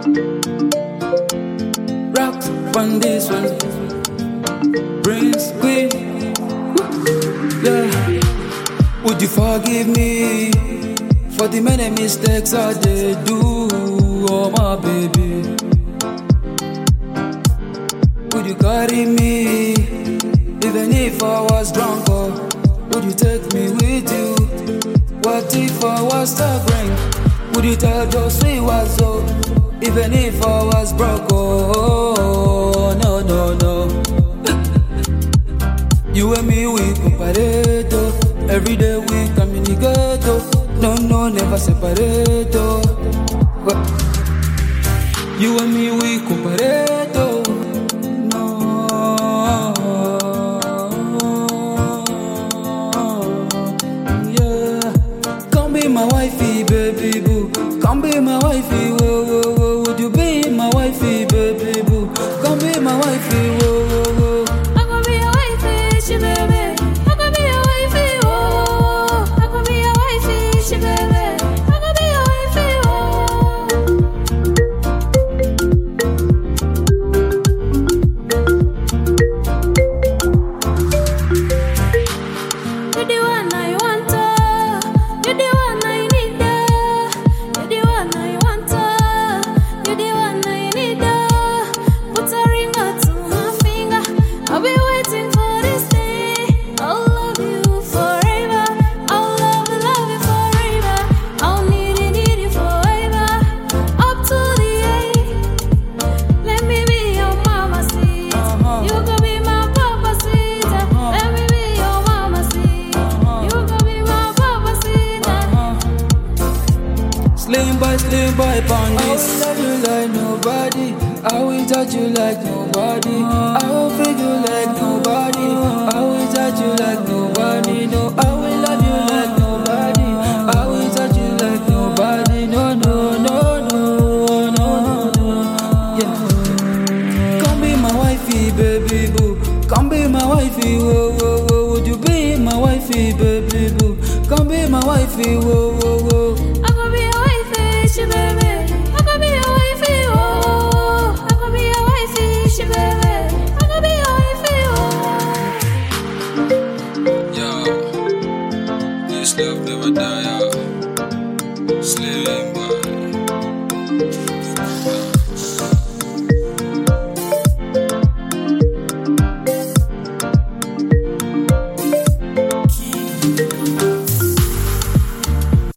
Rocks on this one. Prince Queen. Yeah. Would you forgive me for the many mistakes I did do? Oh my baby. Would you carry me even if I was drunk? Or would you take me with you? What if I was stubborn? Would you tell just we was so? Even if I was broke? Oh no no no. You and me we comparate. Every day we communicate. No no never separate. You and me we comparate. No. Yeah. Come be my wifey, baby boo. Come be my wifey, whoa whoa whoa. Would you be my wifey, baby boo? Come be my wifey, whoa whoa whoa. I'm gonna be your wifey, she baby. I'm gonna be your wifey, whoa. I'm gonna be your wifey, she baby. I'm gonna be your wifey, You're the one I want, you're the one I need, you're the one I want, you're the one I need. Put a ring to my finger, I'll be waiting for this day. I'll love you forever, I'll love you forever. I'll need you forever, up to the end. Let me be your mama seat, you can be my papa seat. Let me be your mama seat, you can be my papa seat. Slim boy, pon this. I will love you like nobody. I will touch you like nobody. I will feed you like nobody. I will touch you like nobody. No, I will love you like nobody. I will touch you like nobody. No, no, no, no, no, no. Yeah. Come be my wifey, baby boo. Come be my wifey, whoa, whoa, whoa. Would you be my wifey, baby boo? Come be my wifey, whoa, whoa, whoa. I'm gonna be your wifey, she baby. I'm gonna be your wifey, oh. I'm gonna be your wifey, she baby. I'm gonna be your wifey, oh. Yo, this love never die, yo. Slave.